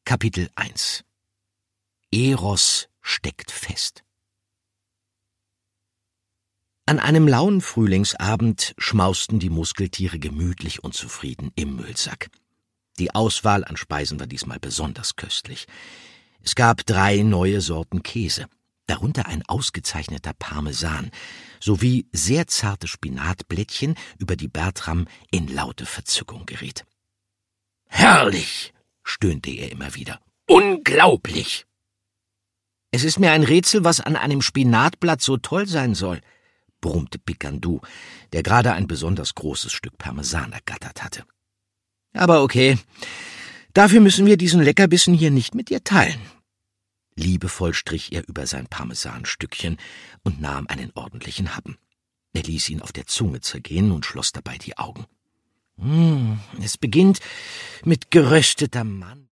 Kapitel 1 Eros steckt fest. An einem lauen Frühlingsabend schmausten die Muskeltiere gemütlich und zufrieden im Müllsack. Die Auswahl an Speisen war diesmal besonders köstlich. Es gab 3 neue Sorten Käse, darunter ein ausgezeichneter Parmesan, sowie sehr zarte Spinatblättchen, über die Bertram in laute Verzückung geriet. »Herrlich«, stöhnte er immer wieder. »Unglaublich!« »Es ist mir ein Rätsel, was an einem Spinatblatt so toll sein soll«, brummte Pikandu, der gerade ein besonders großes Stück Parmesan ergattert hatte. »Aber okay, dafür müssen wir diesen Leckerbissen hier nicht mit dir teilen.« Liebevoll strich er über sein Parmesanstückchen und nahm einen ordentlichen Happen. Er ließ ihn auf der Zunge zergehen und schloss dabei die Augen. Es beginnt mit gerösteter Mann.